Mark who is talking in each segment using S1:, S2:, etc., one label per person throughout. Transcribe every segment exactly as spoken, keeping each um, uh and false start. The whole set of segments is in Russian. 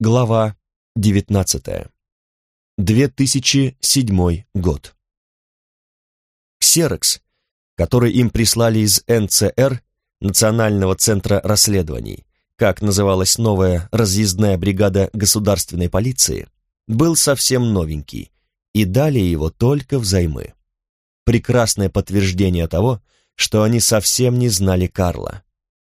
S1: Глава девятнадцатая. две тысячи седьмой год. Ксерокс, который им прислали из эн цэ эр, Национального центра расследований, как называлась новая разъездная бригада государственной полиции, был совсем новенький, и дали его только взаймы. Прекрасное подтверждение того, что они совсем не знали Карла.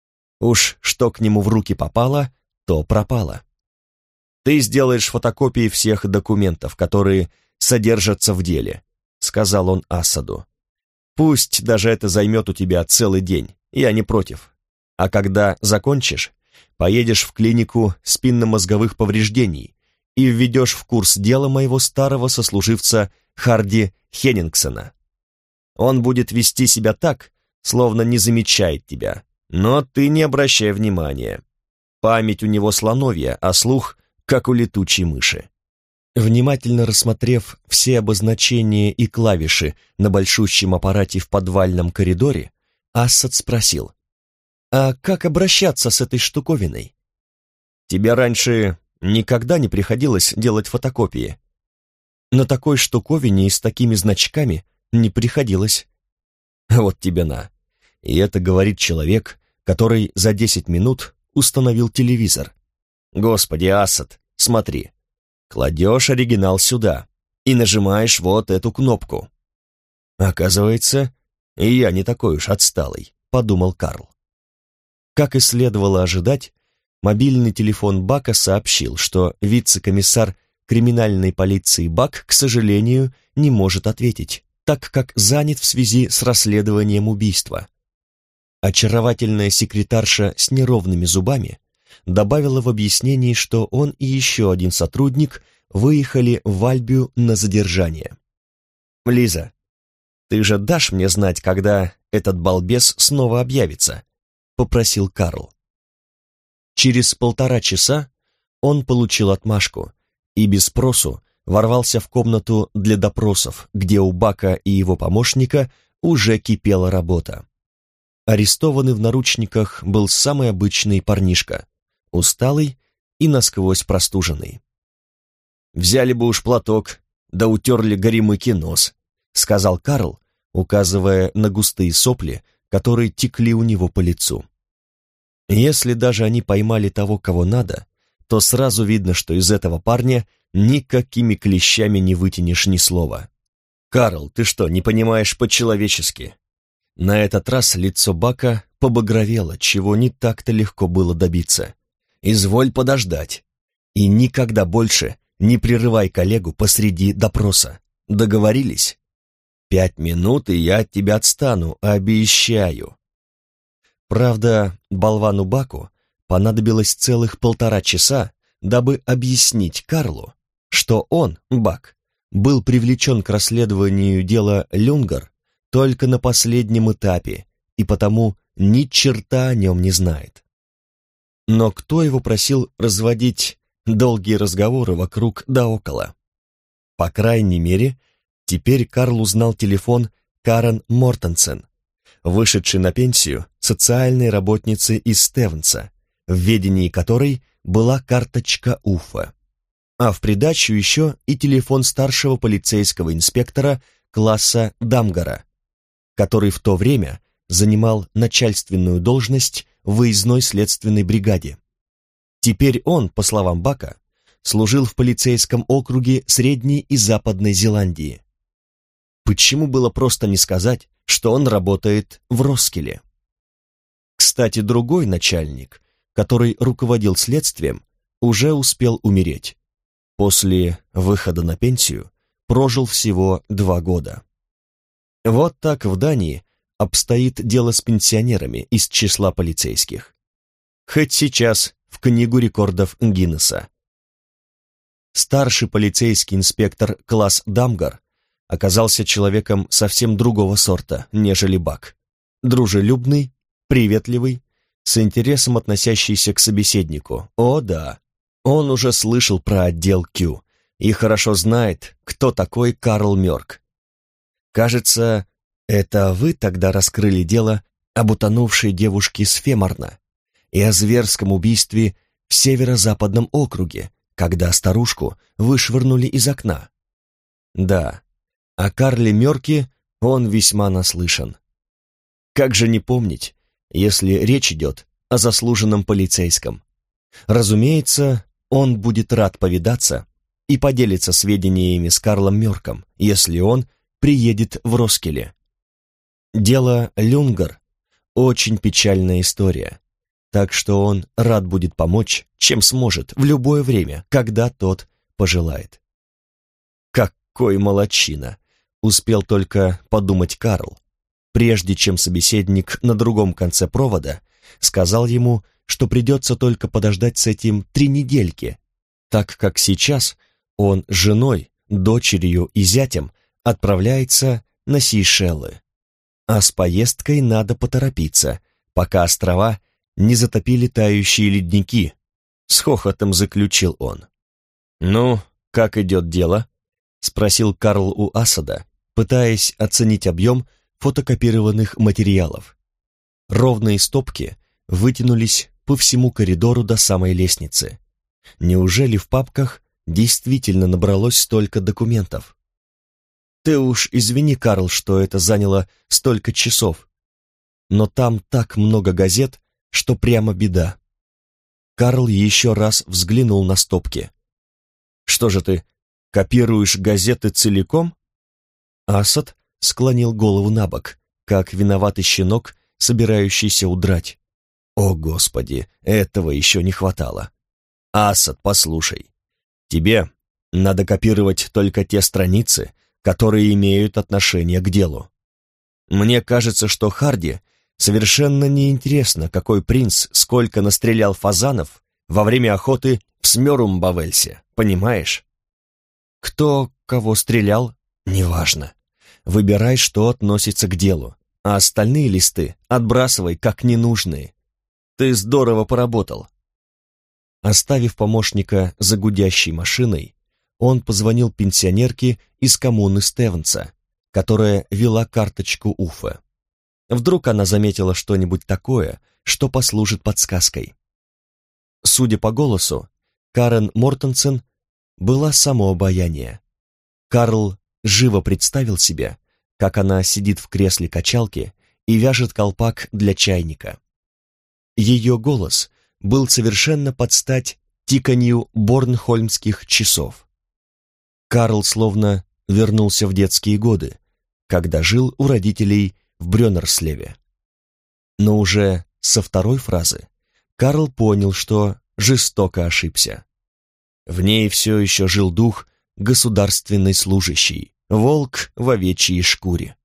S1: Уж что к нему в руки попало, то пропало. «Ты сделаешь фотокопии всех документов, которые содержатся в деле», — сказал он Асаду. «Пусть даже это займет у тебя целый день, я не против. А когда закончишь, поедешь в клинику спинномозговых повреждений и введешь в курс дела моего старого сослуживца Харди Хеннингсона. Он будет вести себя так, словно не замечает тебя, но ты не обращай внимания. Память у него слоновья, а слух как у летучей мыши». Внимательно рассмотрев все обозначения и клавиши на большущем аппарате в подвальном коридоре, Ассад спросил: «А как обращаться с этой штуковиной? Тебе раньше никогда не приходилось делать фотокопии?» «На такой штуковине и с такими значками не приходилось». «Вот тебе на». И это говорит человек, который за десять минут установил телевизор. «Господи, Асад, смотри. Кладешь оригинал сюда и нажимаешь вот эту кнопку». «Оказывается, и я не такой уж отсталый», — подумал Карл. Как и следовало ожидать, мобильный телефон Бака сообщил, что вице-комиссар криминальной полиции Бак, к сожалению, не может ответить, так как занят в связи с расследованием убийства. Очаровательная секретарша с неровными зубами добавила в объяснении, что он и еще один сотрудник выехали в Альбию на задержание. «Лиза, ты же дашь мне знать, когда этот балбес снова объявится?» — попросил Карл. Через полтора часа он получил отмашку и без спросу ворвался в комнату для допросов, где у Бака и его помощника уже кипела работа. Арестованный в наручниках был самый обычный парнишка, усталый и насквозь простуженный. «Взяли бы уж платок, да утерли горемыки нос», — сказал Карл, указывая на густые сопли, которые текли у него по лицу. Если даже они поймали того, кого надо, то сразу видно, что из этого парня никакими клещами не вытянешь ни слова. «Карл, ты что, не понимаешь по-человечески?» На этот раз лицо Бака побагровело, чего не так-то легко было добиться. «Изволь подождать. И никогда больше не прерывай коллегу посреди допроса. Договорились? Пять минут, и я от тебя отстану, обещаю». Правда, болвану Баку понадобилось целых полтора часа, дабы объяснить Карлу, что он, Бак, был привлечен к расследованию дела Люнгар только на последнем этапе и потому ни черта о нем не знает. Но кто его просил разводить долгие разговоры вокруг да около? По крайней мере, теперь Карл узнал телефон Карен Мортенсен, вышедшей на пенсию социальной работницы из Стевенса, в ведении которой была карточка Уфа, а в придачу еще и телефон старшего полицейского инспектора класса Дамгара, который в то время занимал начальственную должность в выездной следственной бригаде. Теперь он, по словам Бака, служил в полицейском округе Средней и Западной Зеландии. Почему было просто не сказать, что он работает в Роскеле? Кстати, другой начальник, который руководил следствием, уже успел умереть. После выхода на пенсию прожил всего два года. Вот так в Дании обстоит дело с пенсионерами из числа полицейских. Хоть сейчас в книгу рекордов Гиннесса. Старший полицейский инспектор класс Дамгар оказался человеком совсем другого сорта, нежели Бак. Дружелюбный, приветливый, с интересом относящийся к собеседнику. О да, он уже слышал про отдел Q и хорошо знает, кто такой Карл Мёрк. Кажется, это вы тогда раскрыли дело об утонувшей девушке с Феморна и о зверском убийстве в северо-западном округе, когда старушку вышвырнули из окна. Да, о Карле Мёрке он весьма наслышан. Как же не помнить, если речь идет о заслуженном полицейском? Разумеется, он будет рад повидаться и поделиться сведениями с Карлом Мёрком, если он приедет в Роскеле. Дело Люнгар — очень печальная история, так что он рад будет помочь, чем сможет, в любое время, когда тот пожелает. Какой молодчина! Успел только подумать Карл, прежде чем собеседник на другом конце провода сказал ему, что придется только подождать с этим три недельки, так как сейчас он с женой, дочерью и зятем отправляется на Сейшелы. А с поездкой надо поторопиться, пока острова не затопили тающие ледники, с хохотом заключил он. «Ну, как идет дело?» — спросил Карл у Асада, пытаясь оценить объем фотокопированных материалов. Ровные стопки вытянулись по всему коридору до самой лестницы. Неужели в папках действительно набралось столько документов? Ты уж извини, Карл, что это заняло столько часов, но там так много газет, что прямо беда. Карл еще раз взглянул на стопки. Что же ты, копируешь газеты целиком? Асад склонил голову набок, как виноватый щенок, собирающийся удрать. О, Господи, этого еще не хватало. Асад, послушай, тебе надо копировать только те страницы, которые имеют отношение к делу. Мне кажется, что Харди совершенно неинтересно, какой принц сколько настрелял фазанов во время охоты в Смёрумбавельсе, понимаешь? Кто кого стрелял, неважно. Выбирай, что относится к делу, а остальные листы отбрасывай как ненужные. Ты здорово поработал. Оставив помощника за гудящей машиной, он позвонил пенсионерке из коммуны Стевенса, которая вела карточку Уффе. Вдруг она заметила что-нибудь такое, что послужит подсказкой. Судя по голосу, Карен Мортенсен была само обаяние. Карл живо представил себе, как она сидит в кресле качалки и вяжет колпак для чайника. Ее голос был совершенно под стать тиканью борнхольмских часов. Карл словно вернулся в детские годы, когда жил у родителей в Брённерслеве. Но уже со второй фразы Карл понял, что жестоко ошибся. В ней все еще жил дух государственной служащей, волк в овечьей шкуре.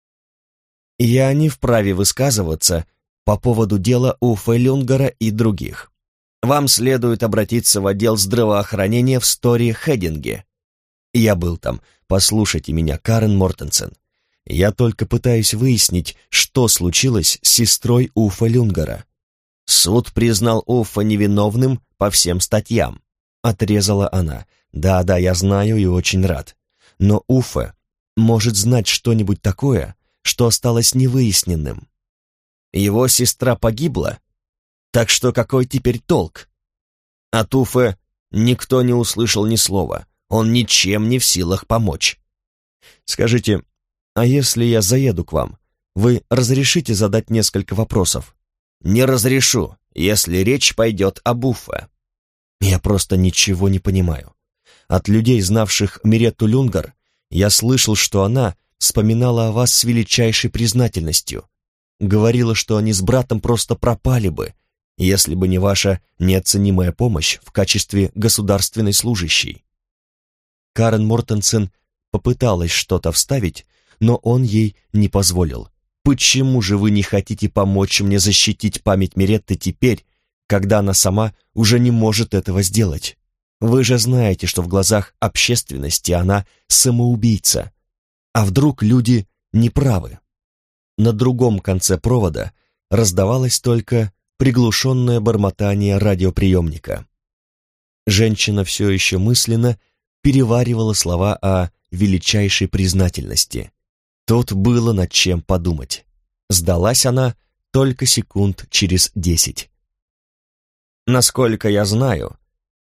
S1: «Я не вправе высказываться по поводу дела Уффе Люнгара и других. Вам следует обратиться в отдел здравоохранения в Стори-Хединге. Я был там, послушайте меня, Карен Мортенсен. Я только пытаюсь выяснить, что случилось с сестрой Уффе Люнгара. Суд признал Уффе невиновным по всем статьям», — отрезала она. «Да-да, я знаю и очень рад. Но Уффе может знать что-нибудь такое, что осталось невыясненным. Его сестра погибла, так что какой теперь толк? От Уффе никто не услышал ни слова, он ничем не в силах помочь. Скажите, а если я заеду к вам, вы разрешите задать несколько вопросов?» «Не разрешу, если речь пойдет об Уффе». «Я просто ничего не понимаю. От людей, знавших Миретту Люнгар, я слышал, что она вспоминала о вас с величайшей признательностью. Говорила, что они с братом просто пропали бы, если бы не ваша неоценимая помощь в качестве государственной служащей». Карен Мортенсен попыталась что-то вставить, но он ей не позволил. «Почему же вы не хотите помочь мне защитить память Миретты теперь, когда она сама уже не может этого сделать? Вы же знаете, что в глазах общественности она самоубийца. А вдруг люди неправы?» На другом конце провода раздавалось только приглушенное бормотание радиоприемника. Женщина все еще мысленно переваривала слова о величайшей признательности. Тут было над чем подумать. Сдалась она только секунд через десять. «Насколько я знаю,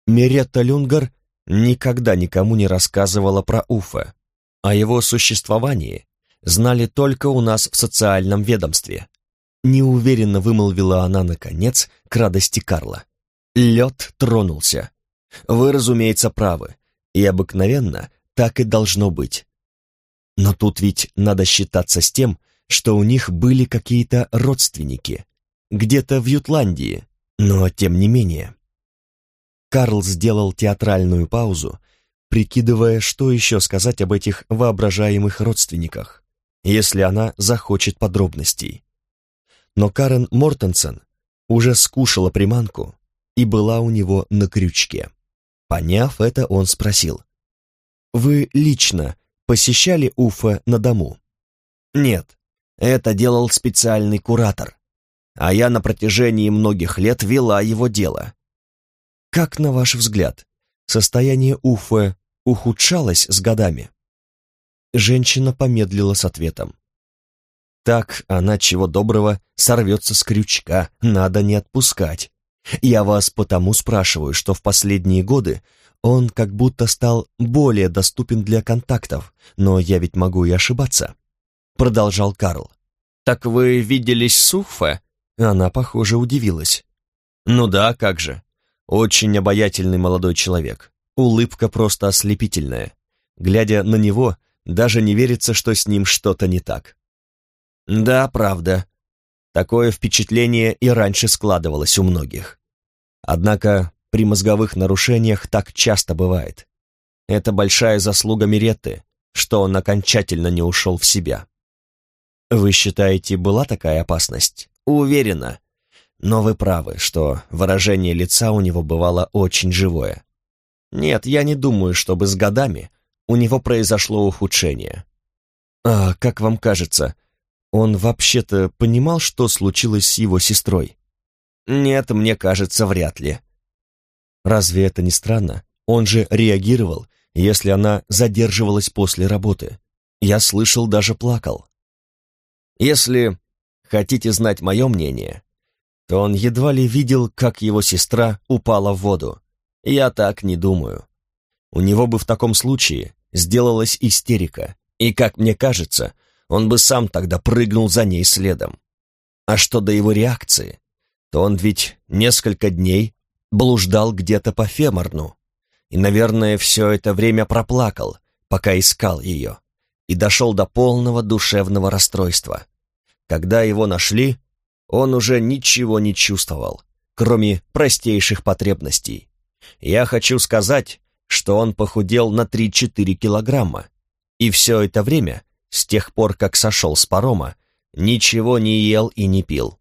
S1: Миретта Люнгар никогда никому не рассказывала про Уффе. О его существовании знали только у нас в социальном ведомстве. Неуверенно вымолвила она, наконец, к радости Карла. Лед тронулся. Вы, разумеется, правы, и обыкновенно так и должно быть. Но тут ведь надо считаться с тем, что у них были какие-то родственники, где-то в Ютландии, но тем не менее. Карл сделал театральную паузу, прикидывая, что еще сказать об этих воображаемых родственниках, если она захочет подробностей. Но Карен Мортенсен уже скушала приманку и была у него на крючке. Поняв это, он спросил: «Вы лично посещали Уффе на дому?» «Нет, это делал специальный куратор, а я на протяжении многих лет вела его дело». «Как, на ваш взгляд, состояние Уффе ухудшалось с годами?» Женщина помедлила с ответом. «Так она, чего доброго, сорвется с крючка, надо не отпускать. Я вас потому спрашиваю, что в последние годы он как будто стал более доступен для контактов, но я ведь могу и ошибаться», — продолжал Карл. «Так вы виделись с Уффе?» Она, похоже, удивилась. «Ну да, как же. Очень обаятельный молодой человек. Улыбка просто ослепительная. Глядя на него, даже не верится, что с ним что-то не так». «Да, правда. Такое впечатление и раньше складывалось у многих. Однако при мозговых нарушениях так часто бывает. Это большая заслуга Миретты, что он окончательно не ушел в себя». «Вы считаете, была такая опасность?» «Уверена. Но вы правы, что выражение лица у него бывало очень живое. Нет, я не думаю, чтобы с годами у него произошло ухудшение». «А как вам кажется, он вообще-то понимал, что случилось с его сестрой?» «Нет, мне кажется, вряд ли». «Разве это не странно? Он же реагировал, если она задерживалась после работы. Я слышал, даже плакал». «Если хотите знать мое мнение, то он едва ли видел, как его сестра упала в воду. Я так не думаю. У него бы в таком случае сделалась истерика, и, как мне кажется, он бы сам тогда прыгнул за ней следом. А что до его реакции, то он ведь несколько дней блуждал где-то по Феморну, и, наверное, все это время проплакал, пока искал ее, и дошел до полного душевного расстройства. Когда его нашли, он уже ничего не чувствовал, кроме простейших потребностей. Я хочу сказать, что он похудел на три-четыре килограмма, и все это время, с тех пор, как сошел с парома, ничего не ел и не пил».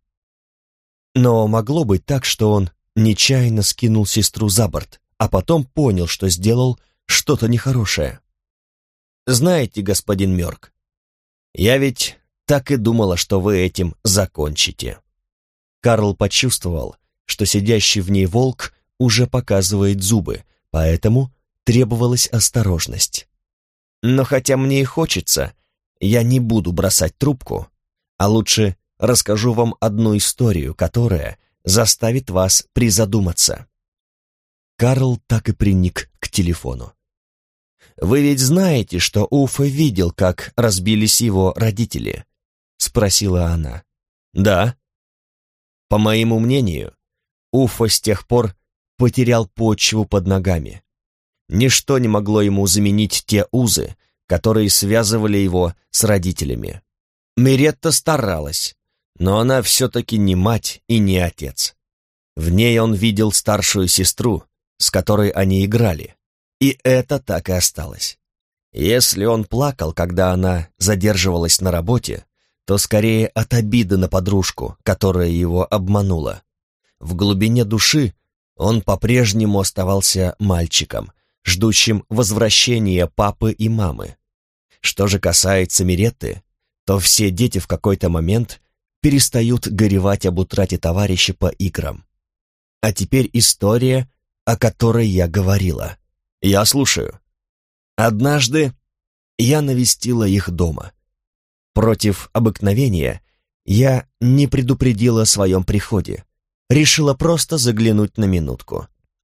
S1: Но могло быть так, что он нечаянно скинул сестру за борт, а потом понял, что сделал что-то нехорошее. «Знаете, господин Мёрк, я ведь так и думала, что вы этим закончите». Карл почувствовал, что сидящий в ней волк уже показывает зубы, поэтому требовалась осторожность. «Но хотя мне и хочется, я не буду бросать трубку, а лучше расскажу вам одну историю, которая заставит вас призадуматься». Карл так и приник к телефону. «Вы ведь знаете, что Уффе видел, как разбились его родители?» — спросила она. «Да. По моему мнению, Уффе с тех пор потерял почву под ногами. Ничто не могло ему заменить те узы, которые связывали его с родителями. Миретта старалась, но она все-таки не мать и не отец. В ней он видел старшую сестру, с которой они играли, и это так и осталось. Если он плакал, когда она задерживалась на работе, то скорее от обиды на подружку, которая его обманула. В глубине души он по-прежнему оставался мальчиком, ждущим возвращения папы и мамы. Что же касается Миретты, то все дети в какой-то момент перестают горевать об утрате товарища по играм. А теперь история, о которой я говорила. Я слушаю. Однажды я навестила их дома. Против обыкновения я не предупредила о своем приходе. Решила просто заглянуть на минутку.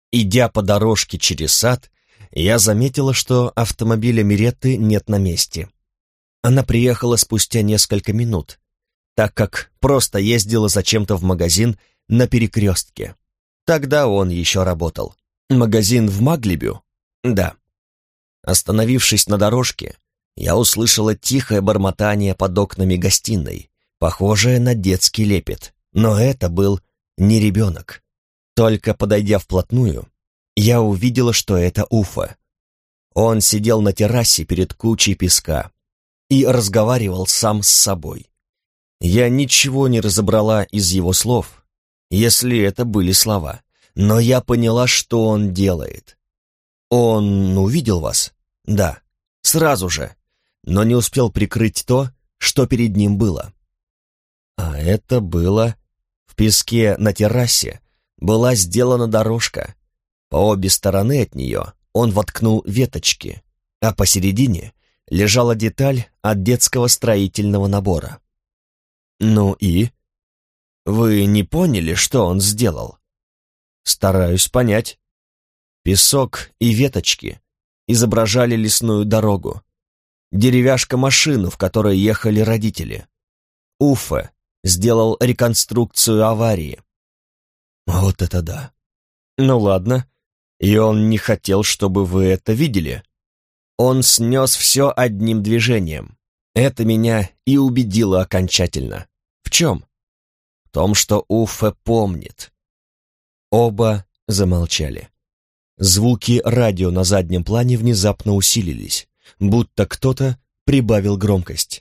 S1: Идя по дорожке через сад, я заметила, что автомобиля Миретты нет на месте. Она приехала спустя несколько минут, так как просто ездила зачем-то в магазин на перекрестке. Тогда он еще работал. Магазин в Маглибю? Да. Остановившись на дорожке, я услышала тихое бормотание под окнами гостиной, похожее на детский лепет, но это был не ребенок. Только подойдя вплотную, я увидела, что это Уффе. Он сидел на террасе перед кучей песка и разговаривал сам с собой. Я ничего не разобрала из его слов, если это были слова, но я поняла, что он делает. Он увидел вас? Да, сразу же, но не успел прикрыть то, что перед ним было. А это было в песке на террасе. Была сделана дорожка. По обе стороны от нее он воткнул веточки, а посередине лежала деталь от детского строительного набора. Ну и? Вы не поняли, что он сделал? Стараюсь понять. Песок и веточки изображали лесную дорогу, деревяшка-машину, в которой ехали родители. Уффе сделал реконструкцию аварии. Вот это да. Ну ладно, и он не хотел, чтобы вы это видели. Он снес все одним движением. Это меня и убедило окончательно. В чем? В том, что Уффе помнит. Оба замолчали. Звуки радио на заднем плане внезапно усилились, будто кто-то прибавил громкость.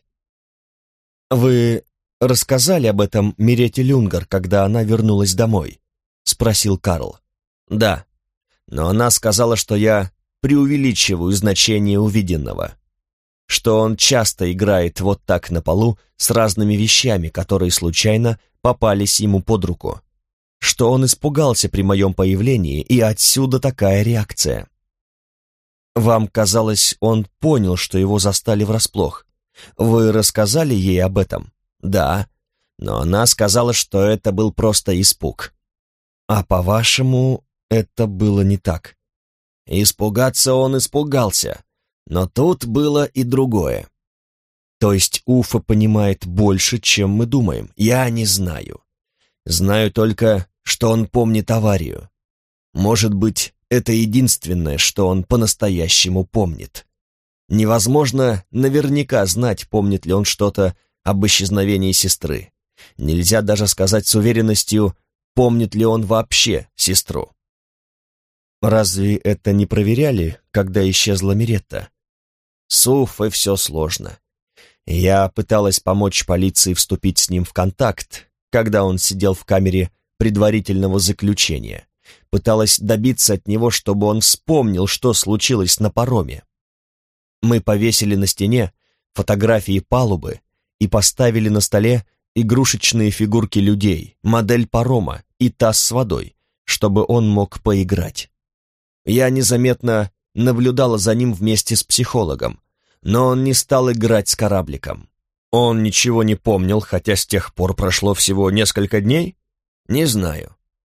S1: «Вы рассказали об этом Миретте Люнгар, когда она вернулась домой?» — спросил Карл. «Да, но она сказала, что я преувеличиваю значение увиденного, что он часто играет вот так на полу с разными вещами, которые случайно попались ему под руку, что он испугался при моем появлении, и отсюда такая реакция. Вам казалось, он понял, что его застали врасплох. Вы рассказали ей об этом?» «Да, но она сказала, что это был просто испуг». «А по-вашему, это было не так?» «Испугаться он испугался, но тут было и другое». «То есть Уффе понимает больше, чем мы думаем?» «Я не знаю. Знаю только, что он помнит аварию. Может быть, это единственное, что он по-настоящему помнит. Невозможно наверняка знать, помнит ли он что-то об исчезновении сестры. Нельзя даже сказать с уверенностью, помнит ли он вообще сестру». «Разве это не проверяли, когда исчезла Миретта?» «С Уффе все сложно. Я пыталась помочь полиции вступить с ним в контакт, когда он сидел в камере предварительного заключения. Пыталась добиться от него, чтобы он вспомнил, что случилось на пароме. Мы повесили на стене фотографии палубы и поставили на столе игрушечные фигурки людей, модель парома и таз с водой, чтобы он мог поиграть. Я незаметно наблюдала за ним вместе с психологом, но он не стал играть с корабликом. Он ничего не помнил, хотя с тех пор прошло всего несколько дней? Не знаю.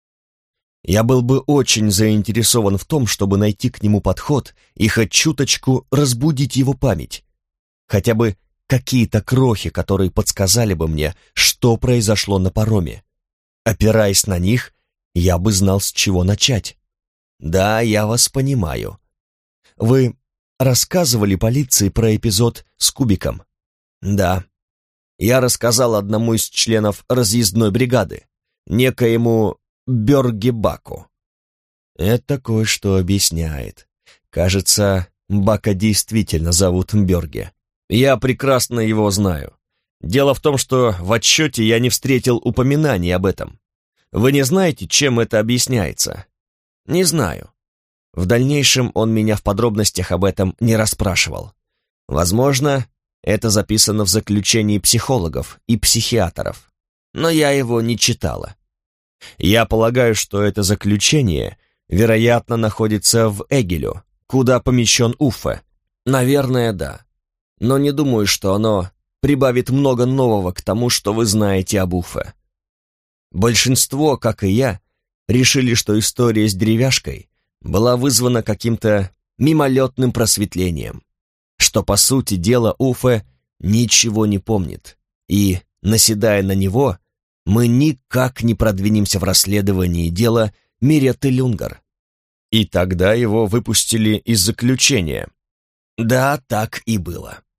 S1: Я был бы очень заинтересован в том, чтобы найти к нему подход и хоть чуточку разбудить его память. Хотя бы какие-то крохи, которые подсказали бы мне, что произошло на пароме. Опираясь на них, я бы знал, с чего начать. Да, я вас понимаю. Вы рассказывали полиции про эпизод с кубиком? Да. Я рассказал одному из членов разъездной бригады, некоему Бёрге Баку. Это кое-что объясняет. Кажется, Бака действительно зовут Бёрге. Я прекрасно его знаю. Дело в том, что в отчете я не встретил упоминаний об этом. Вы не знаете, чем это объясняется? Не знаю. В дальнейшем он меня в подробностях об этом не расспрашивал. Возможно, это записано в заключении психологов и психиатров, но я его не читала. Я полагаю, что это заключение, вероятно, находится в Эгелю, куда помещен Уффе. Наверное, да. Но не думаю, что оно прибавит много нового к тому, что вы знаете об Уффе. Большинство, как и я, решили, что история с деревяшкой была вызвана каким-то мимолетным просветлением, что, по сути дела, Уфе ничего не помнит, и, наседая на него, мы никак не продвинемся в расследовании дела Миретты Люнгар. И тогда его выпустили из заключения. Да, так и было.